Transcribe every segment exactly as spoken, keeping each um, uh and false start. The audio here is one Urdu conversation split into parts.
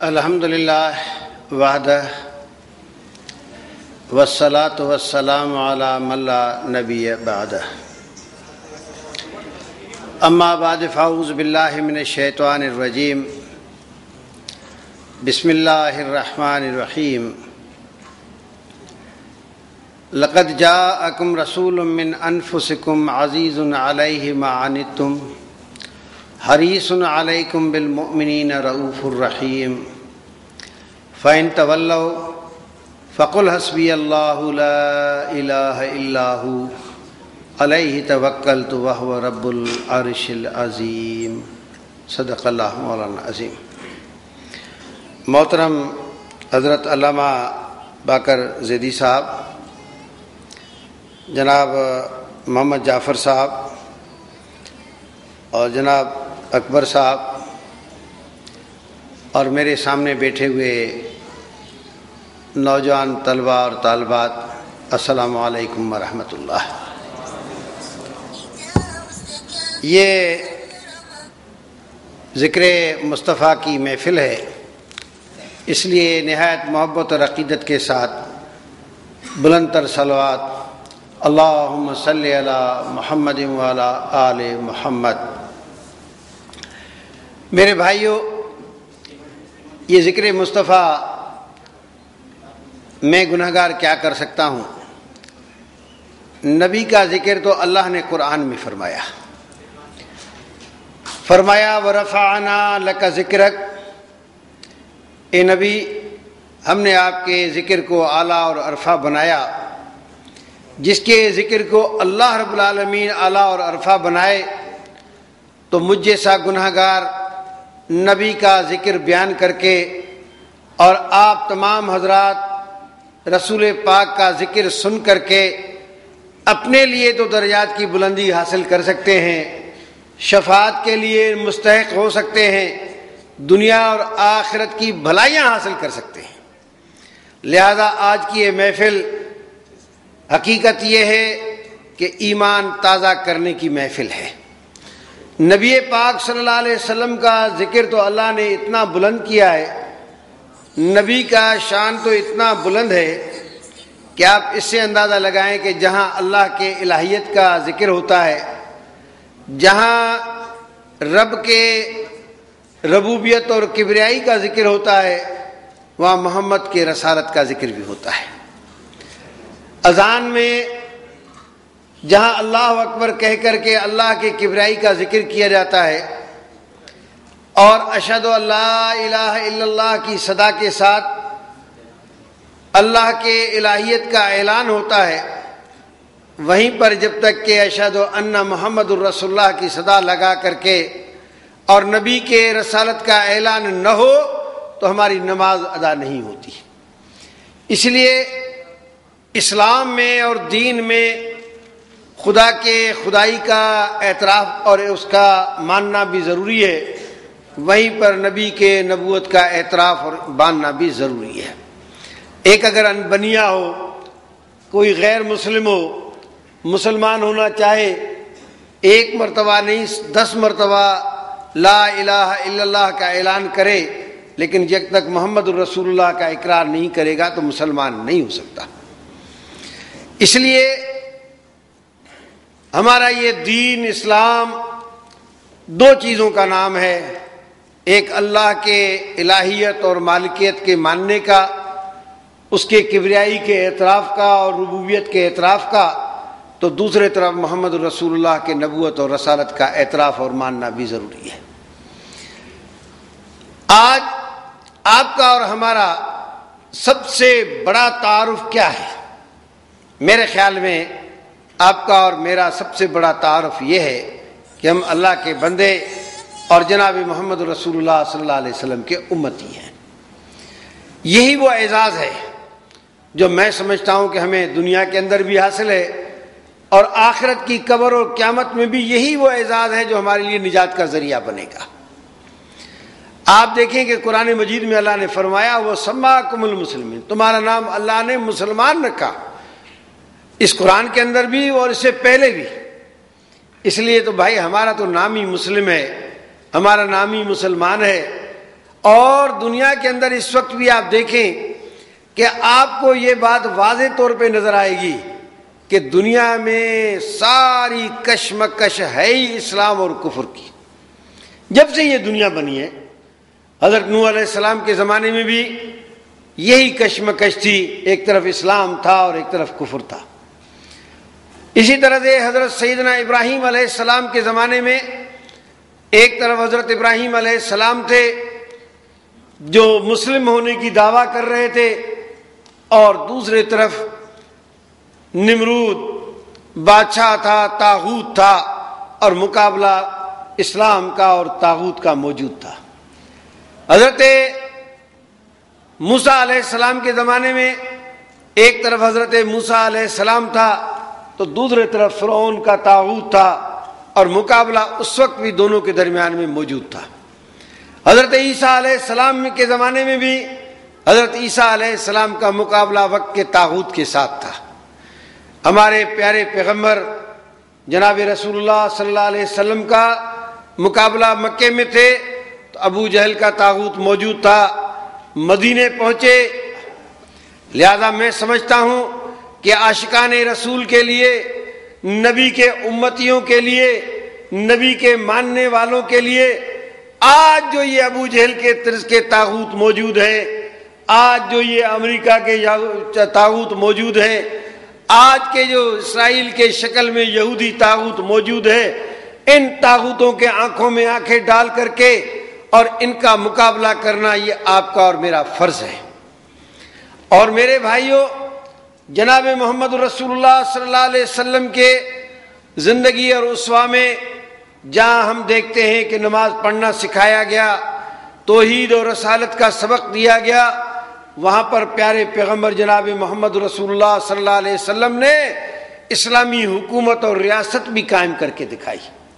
الحمد للہ وحدہ والصلاۃ والسلام علی من لا نبی بعدہ اما بعد فاعوذ باللہ من الشیطان الرجیم بسم اللہ الرحمن الرحیم لقد جاءکم رسول من انفسکم عزیز علیہ ما عنتم حریص علیکم بالمؤمنین رؤوف الرحیم فإن تولوا فقل حسبی اللہ لا الہ الا ہو علیہ توکلت وہو رب العرش العظیم صدق اللہ مولانا عظیم۔ محترم حضرت علامہ باقر زیدی صاحب، جناب محمد جعفر صاحب اور جناب اکبر صاحب اور میرے سامنے بیٹھے ہوئے نوجوان طلباء اور طالبات، السلام علیکم ورحمۃ اللہ۔ یہ ذکر مصطفیٰ کی محفل ہے، اس لیے نہایت محبت اور عقیدت کے ساتھ بلند تر صلوات اللہم صلی علی محمد وعلی آل محمد۔ میرے بھائیوں، یہ ذکر مصطفیٰ میں گنہگار کیا کر سکتا ہوں؟ نبی کا ذکر تو اللہ نے قرآن میں فرمایا فرمایا وَرَفَعْنَا لَكَ ذِكْرَكَ، اے نبی ہم نے آپ کے ذکر کو اعلیٰ اور عرفہ بنایا۔ جس کے ذکر کو اللہ رب العالمین اعلیٰ اور عرفہ بنائے تو مجھ جیسا گنہگار نبی کا ذکر بیان کر کے اور آپ تمام حضرات رسول پاک کا ذکر سن کر کے اپنے لیے تو درجات کی بلندی حاصل کر سکتے ہیں، شفاعت کے لیے مستحق ہو سکتے ہیں، دنیا اور آخرت کی بھلائیاں حاصل کر سکتے ہیں۔ لہذا آج کی یہ محفل حقیقت یہ ہے کہ ایمان تازہ کرنے کی محفل ہے۔ نبی پاک صلی اللہ علیہ وسلم کا ذکر تو اللہ نے اتنا بلند کیا ہے، نبی کا شان تو اتنا بلند ہے کہ آپ اس سے اندازہ لگائیں کہ جہاں اللہ کے الہیت کا ذکر ہوتا ہے، جہاں رب کے ربوبیت اور کبریائی کا ذکر ہوتا ہے، وہاں محمد کے رسالت کا ذکر بھی ہوتا ہے۔ اذان میں جہاں اللہ اکبر کہہ کر کے اللہ کے کبریائی کا ذکر کیا جاتا ہے اور اشہد ان لا الہ الا اللہ کی صدا کے ساتھ اللہ کے الہیت کا اعلان ہوتا ہے، وہیں پر جب تک کہ اشہد ان محمد الرسول اللہ کی صدا لگا کر کے اور نبی کے رسالت کا اعلان نہ ہو تو ہماری نماز ادا نہیں ہوتی۔ اس لیے اسلام میں اور دین میں خدا کے خدائی کا اعتراف اور اس کا ماننا بھی ضروری ہے، وہیں پر نبی کے نبوت کا اعتراف اور ماننا بھی ضروری ہے۔ ایک اگر انبنیا ہو، کوئی غیر مسلم ہو، مسلمان ہونا چاہے، ایک مرتبہ نہیں دس مرتبہ لا الہ الا اللہ کا اعلان کرے، لیکن جب تک محمد الرسول اللہ کا اقرار نہیں کرے گا تو مسلمان نہیں ہو سکتا۔ اس لیے ہمارا یہ دین اسلام دو چیزوں کا نام ہے، ایک اللہ کے الہیت اور مالکیت کے ماننے کا، اس کے کبریائی کے اعتراف کا اور ربوبیت کے اعتراف کا، تو دوسرے طرف محمد رسول اللہ کے نبوت اور رسالت کا اعتراف اور ماننا بھی ضروری ہے۔ آج آپ کا اور ہمارا سب سے بڑا تعارف کیا ہے؟ میرے خیال میں آپ کا اور میرا سب سے بڑا تعارف یہ ہے کہ ہم اللہ کے بندے اور جناب محمد رسول اللہ صلی اللہ علیہ وسلم کے امتی ہیں۔ یہی وہ اعزاز ہے جو میں سمجھتا ہوں کہ ہمیں دنیا کے اندر بھی حاصل ہے اور آخرت کی قبر اور قیامت میں بھی یہی وہ اعزاز ہے جو ہمارے لیے نجات کا ذریعہ بنے گا۔ آپ دیکھیں کہ قرآن مجید میں اللہ نے فرمایا وہ سماکم المسلمین، تمہارا نام اللہ نے مسلمان رکھا، اس قرآن کے اندر بھی اور اس سے پہلے بھی۔ اس لیے تو بھائی ہمارا تو نام ہی مسلم ہے، ہمارا نام ہی مسلمان ہے، اور دنیا کے اندر اس وقت بھی آپ دیکھیں کہ آپ کو یہ بات واضح طور پہ نظر آئے گی کہ دنیا میں ساری کشمکش ہے ہی اسلام اور کفر کی. جب سے یہ دنیا بنی ہے، حضرت نوح علیہ السلام کے زمانے میں بھی یہی کشمکش تھی، ایک طرف اسلام تھا اور ایک طرف کفر تھا. اسی طرح سے حضرت سیدنا ابراہیم علیہ السلام کے زمانے میں ایک طرف حضرت ابراہیم علیہ السلام تھے جو مسلم ہونے کی دعویٰ کر رہے تھے، اور دوسری طرف نمرود بادشاہ تھا، طاغوت تھا، اور مقابلہ اسلام کا اور طاغوت کا موجود تھا. حضرت موسیٰ علیہ السلام کے زمانے میں ایک طرف حضرت موسیٰ علیہ السلام تھا تو دوسری طرف فرعون کا طاغوت تھا، اور مقابلہ اس وقت بھی دونوں کے درمیان میں موجود تھا. حضرت عیسیٰ علیہ السلام کے زمانے میں بھی حضرت عیسیٰ علیہ السلام کا مقابلہ وقت کے طاغوت کے ساتھ تھا. ہمارے پیارے پیغمبر جناب رسول اللہ صلی اللہ علیہ وسلم کا مقابلہ مکے میں تھے تو ابو جہل کا طاغوت موجود تھا. مدینے پہنچے، لہذا میں سمجھتا ہوں کہ عاشقان رسول کے لیے، نبی کے امتیوں کے لیے، نبی کے ماننے والوں کے لیے آج جو یہ ابو جہل کے طرز کے طاغوت موجود ہیں، آج جو یہ امریکہ کے طاغوت موجود ہیں، آج کے جو اسرائیل کے شکل میں یہودی طاغوت موجود ہے، ان طاغوتوں کے آنکھوں میں آنکھیں ڈال کر کے اور ان کا مقابلہ کرنا یہ آپ کا اور میرا فرض ہے. اور میرے بھائیوں، جناب محمد رسول اللہ صلی اللہ علیہ وسلم کے زندگی اور اسوہ میں جہاں ہم دیکھتے ہیں کہ نماز پڑھنا سکھایا گیا، توحید اور رسالت کا سبق دیا گیا، وہاں پر پیارے پیغمبر جناب محمد رسول اللہ صلی اللہ علیہ وسلم نے اسلامی حکومت اور ریاست بھی قائم کر کے دکھائی.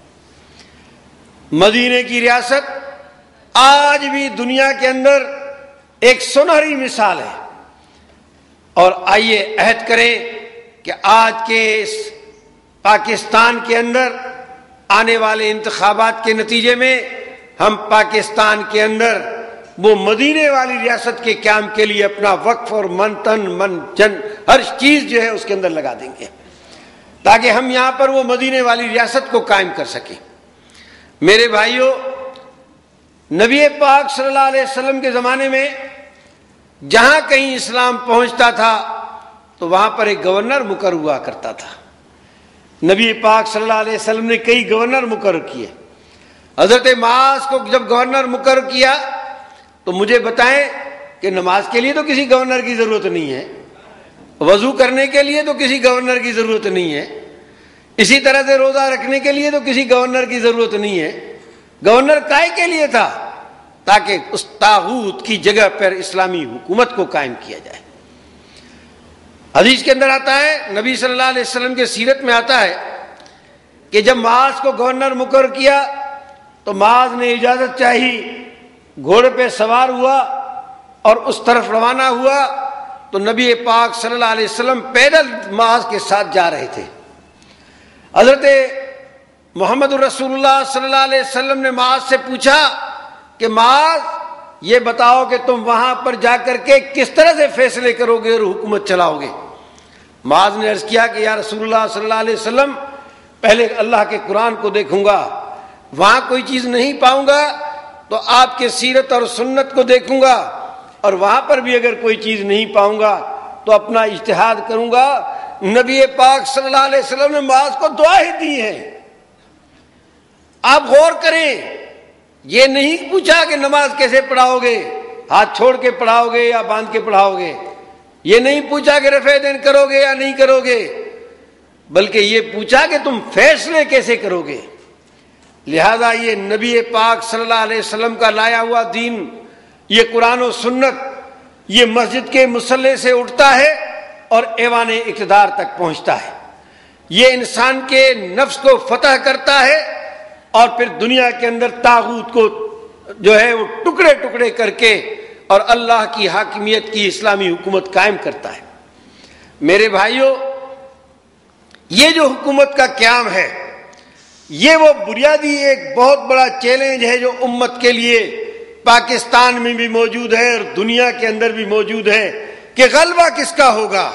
مدینے کی ریاست آج بھی دنیا کے اندر ایک سنہری مثال ہے. اور آئیے عہد کریں کہ آج کے اس پاکستان کے اندر آنے والے انتخابات کے نتیجے میں ہم پاکستان کے اندر وہ مدینے والی ریاست کے قیام کے لیے اپنا وقف اور من تن من جن ہر چیز جو ہے اس کے اندر لگا دیں گے تاکہ ہم یہاں پر وہ مدینے والی ریاست کو قائم کر سکیں. میرے بھائیوں، نبی پاک صلی اللہ علیہ وسلم کے زمانے میں جہاں کہیں اسلام پہنچتا تھا تو وہاں پر ایک گورنر مقرر ہوا کرتا تھا. نبی پاک صلی اللہ علیہ وسلم نے کئی گورنر مقرر کیے. حضرت معاذ کو جب گورنر مقرر کیا تو مجھے بتائیں کہ نماز کے لیے تو کسی گورنر کی ضرورت نہیں ہے، وضو کرنے کے لیے تو کسی گورنر کی ضرورت نہیں ہے، اسی طرح سے روزہ رکھنے کے لیے تو کسی گورنر کی ضرورت نہیں ہے. گورنر کائے کے لیے تھا؟ تاکہ اس طاغوت کی جگہ پر اسلامی حکومت کو قائم کیا جائے. حدیث کے اندر آتا ہے، نبی صلی اللہ علیہ وسلم کے سیرت میں آتا ہے کہ جب معاذ کو گورنر مقرر کیا تو معاذ نے اجازت چاہی، گھوڑے پہ سوار ہوا اور اس طرف روانہ ہوا تو نبی پاک صلی اللہ علیہ وسلم پیدل معاذ کے ساتھ جا رہے تھے. حضرت محمد رسول اللہ صلی اللہ علیہ وسلم نے معاذ سے پوچھا کہ معاذ یہ بتاؤ کہ تم وہاں پر جا کر کے کس طرح سے فیصلے کرو گے اور حکومت چلاؤ گے؟ معاذ نے عرض کیا کہ یا رسول اللہ صلی اللہ علیہ وسلم، پہلے اللہ کے قرآن کو دیکھوں گا، وہاں کوئی چیز نہیں پاؤں گا تو آپ کے سیرت اور سنت کو دیکھوں گا، اور وہاں پر بھی اگر کوئی چیز نہیں پاؤں گا تو اپنا اجتہاد کروں گا. نبی پاک صلی اللہ علیہ وسلم نے معاذ کو دعا ہی دی ہے. آپ غور کریں، یہ نہیں پوچھا کہ نماز کیسے پڑھاؤ گے، ہاتھ چھوڑ کے پڑھاؤ گے یا باندھ کے پڑھاؤ گے، یہ نہیں پوچھا کہ رفع دین کرو گے یا نہیں کرو گے، بلکہ یہ پوچھا کہ تم فیصلے کیسے کرو گے. لہذا یہ نبی پاک صلی اللہ علیہ وسلم کا لایا ہوا دین، یہ قرآن و سنت، یہ مسجد کے مصلے سے اٹھتا ہے اور ایوان اقتدار تک پہنچتا ہے. یہ انسان کے نفس کو فتح کرتا ہے اور پھر دنیا کے اندر طاغوت کو جو ہے وہ ٹکڑے ٹکڑے کر کے اور اللہ کی حاکمیت کی اسلامی حکومت قائم کرتا ہے. میرے بھائیوں، یہ جو حکومت کا قیام ہے، یہ وہ بنیادی ایک بہت بڑا چیلنج ہے جو امت کے لیے پاکستان میں بھی موجود ہے اور دنیا کے اندر بھی موجود ہے کہ غلبہ کس کا ہوگا۔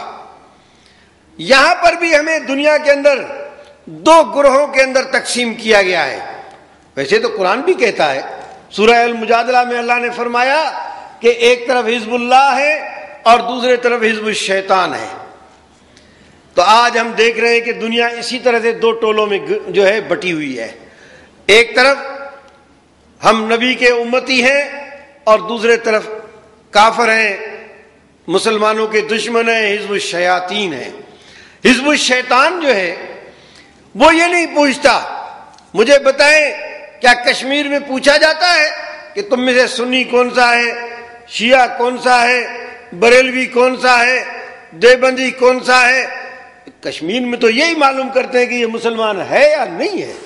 یہاں پر بھی ہمیں دنیا کے اندر دو گروہوں کے اندر تقسیم کیا گیا ہے۔ ویسے تو قرآن بھی کہتا ہے، سورہ المجادلہ میں اللہ نے فرمایا کہ ایک طرف حزب اللہ ہے اور دوسرے طرف حزب الشیطان ہے۔ تو آج ہم دیکھ رہے ہیں کہ دنیا اسی طرح سے دو ٹولوں میں جو ہے بٹی ہوئی ہے۔ ایک طرف ہم نبی کے امتی ہیں اور دوسرے طرف کافر ہیں، مسلمانوں کے دشمن ہیں، حزب الشیاطین ہیں۔ حزب الشیطان جو ہے وہ یہ نہیں پوچھتا، مجھے بتائیں کیا کشمیر میں پوچھا جاتا ہے کہ تم میں سے سنی کون سا ہے، شیعہ کون سا ہے، بریلوی کون سا ہے، دیوبندی کون سا ہے؟ کشمیر میں تو یہی معلوم کرتے ہیں کہ یہ مسلمان ہے یا نہیں ہے۔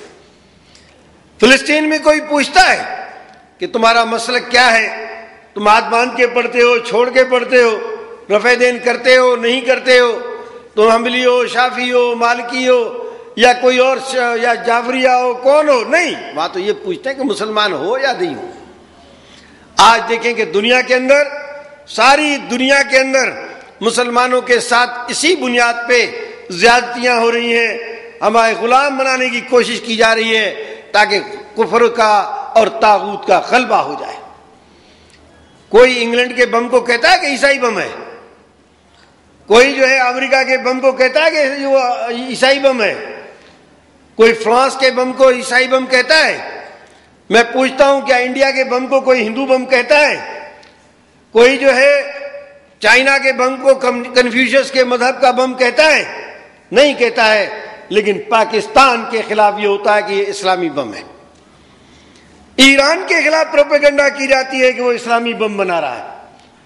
فلسطین میں کوئی پوچھتا ہے کہ تمہارا مسلک کیا ہے، تم ہاتھ باندھ کے پڑھتے ہو، چھوڑ کے پڑھتے ہو، رفع دین کرتے ہو نہیں کرتے ہو، تم حنبلی ہو، شافعی ہو، مالکی ہو یا کوئی اور یا جعفریہ ہو، کون ہو؟ نہیں، وہاں تو یہ پوچھتے ہیں کہ مسلمان ہو یا نہیں ہو۔ آج دیکھیں کہ دنیا کے اندر، ساری دنیا کے اندر مسلمانوں کے ساتھ اسی بنیاد پہ زیادتیاں ہو رہی ہیں، ہمارے غلام بنانے کی کوشش کی جا رہی ہے تاکہ کفر کا اور طاغوت کا غلبہ ہو جائے۔ کوئی انگلینڈ کے بم کو کہتا ہے کہ عیسائی بم ہے، کوئی جو ہے امریکہ کے بم کو کہتا ہے کہ وہ عیسائی بم ہے، کوئی فرانس کے بم کو عیسائی بم کہتا ہے۔ میں پوچھتا ہوں کیا انڈیا کے بم کو کوئی ہندو بم کہتا ہے؟ کوئی جو ہے چائنا کے بم کو کنفیوشس کے مذہب کا بم کہتا ہے؟ نہیں کہتا ہے، لیکن پاکستان کے خلاف یہ ہوتا ہے کہ یہ اسلامی بم ہے۔ ایران کے خلاف پروپیگنڈا کی جاتی ہے کہ وہ اسلامی بم بنا رہا ہے،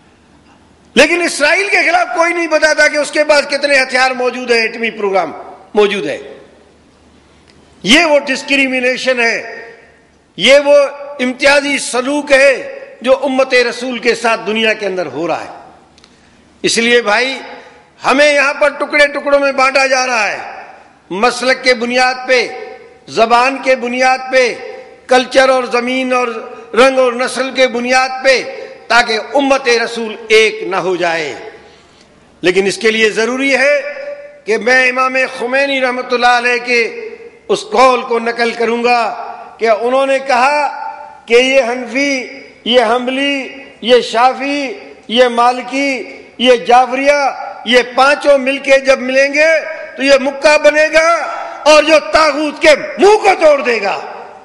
لیکن اسرائیل کے خلاف کوئی نہیں بتاتا کہ اس کے پاس کتنے ہتھیار موجود ہیں، ایٹمی پروگرام موجود ہے۔ یہ وہ ڈسکریمنیشن ہے، یہ وہ امتیازی سلوک ہے جو امت رسول کے ساتھ دنیا کے اندر ہو رہا ہے۔ اس لیے بھائی ہمیں یہاں پر ٹکڑے ٹکڑوں میں بانٹا جا رہا ہے، مسلک کے بنیاد پہ، زبان کے بنیاد پہ، کلچر اور زمین اور رنگ اور نسل کے بنیاد پہ، تاکہ امت رسول ایک نہ ہو جائے۔ لیکن اس کے لیے ضروری ہے کہ میں امام خمینی رحمۃ اللہ علیہ کے اس قول کو نقل کروں گا کہ انہوں نے کہا کہ یہ حنفی، یہ حنبلی، یہ شافعی، یہ مالکی، یہ جعفریہ، یہ پانچوں مل کے جب ملیں گے تو یہ مکہ بنے گا اور جو طاغوت کے منہ کو توڑ دے گا۔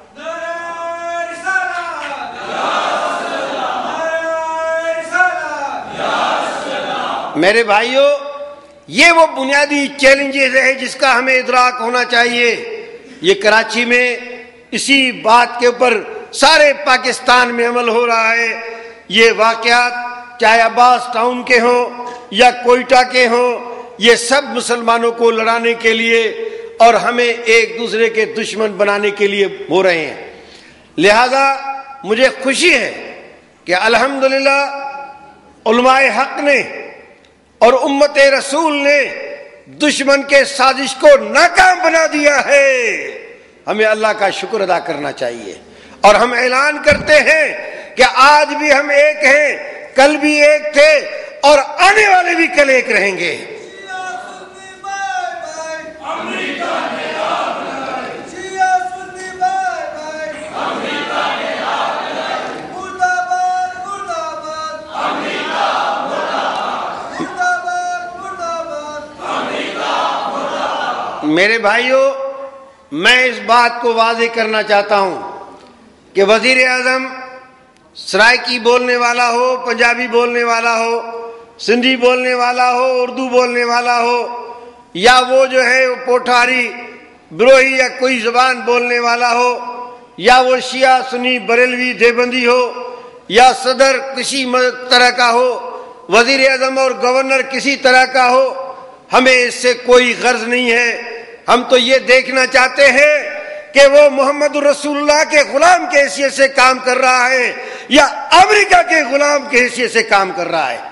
میرے بھائیوں، یہ وہ بنیادی چیلنجز ہے جس کا ہمیں ادراک ہونا چاہیے۔ یہ کراچی میں اسی بات کے اوپر سارے پاکستان میں عمل ہو رہا ہے۔ یہ واقعات چاہے عباس ٹاؤن کے ہوں یا کوئٹہ کے ہوں، یہ سب مسلمانوں کو لڑانے کے لیے اور ہمیں ایک دوسرے کے دشمن بنانے کے لیے ہو رہے ہیں۔ لہذا مجھے خوشی ہے کہ الحمدللہ علماء حق نے اور امت رسول نے دشمن کے سازش کو ناکام بنا دیا ہے۔ ہمیں اللہ کا شکر ادا کرنا چاہیے، اور ہم اعلان کرتے ہیں کہ آج بھی ہم ایک ہیں، کل بھی ایک تھے اور آنے والے بھی کل ایک رہیں گے۔ میرے بھائیوں، میں اس بات کو واضح کرنا چاہتا ہوں کہ وزیر اعظم سرائکی بولنے والا ہو، پنجابی بولنے والا ہو، سندھی بولنے والا ہو، اردو بولنے والا ہو، یا وہ جو ہے وہ پوٹھاری بروہی یا کوئی زبان بولنے والا ہو، یا وہ شیعہ سنی بریلوی دیوبندی ہو، یا صدر کسی طرح کا ہو، وزیر اعظم اور گورنر کسی طرح کا ہو، ہمیں اس سے کوئی غرض نہیں ہے۔ ہم تو یہ دیکھنا چاہتے ہیں کہ وہ محمد رسول اللہ کے غلام کی حیثیت سے کام کر رہا ہے یا امریکہ کے غلام کی حیثیت سے کام کر رہا ہے۔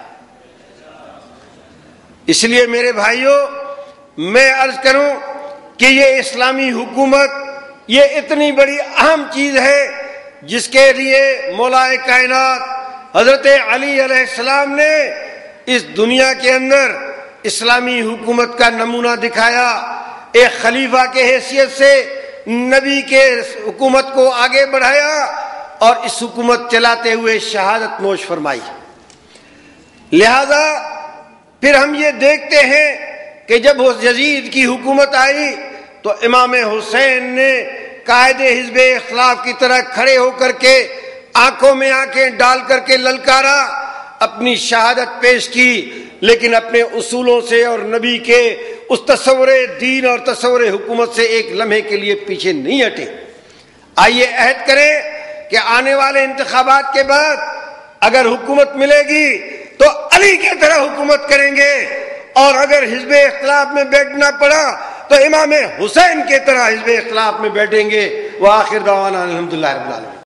اس لیے میرے بھائیوں، میں عرض کروں کہ یہ اسلامی حکومت یہ اتنی بڑی اہم چیز ہے جس کے لیے مولا کائنات حضرت علی علیہ السلام نے اس دنیا کے اندر اسلامی حکومت کا نمونہ دکھایا، ایک خلیفہ کے حیثیت سے نبی کے حکومت کو آگے بڑھایا اور اس حکومت چلاتے ہوئے شہادت نوش فرمائی۔ لہذا پھر ہم یہ دیکھتے ہیں کہ جب یزید کی حکومت آئی تو امام حسین نے قائد حزب اختلاف کی طرح کھڑے ہو کر کے آنکھوں میں آنکھیں ڈال کر کے للکارا، اپنی شہادت پیش کی، لیکن اپنے اصولوں سے اور نبی کے اس تصور دین اور تصور حکومت سے ایک لمحے کے لیے پیچھے نہیں ہٹے۔ آئیے عہد کریں کہ آنے والے انتخابات کے بعد اگر حکومت ملے گی تو علی کی طرح حکومت کریں گے، اور اگر حزب اختلاف میں بیٹھنا پڑا تو امام حسین کی طرح حزب اختلاف میں بیٹھیں گے۔ وآخر دعوانا الحمدللہ رب العالمین۔